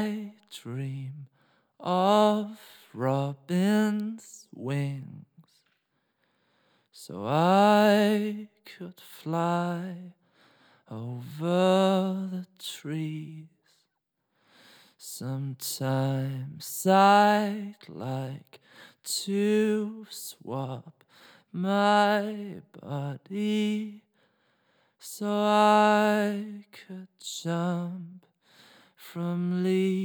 I dream of robin's wings, so I could fly over the trees. Sometimes I'd like to swap my body so I could jump from leaves.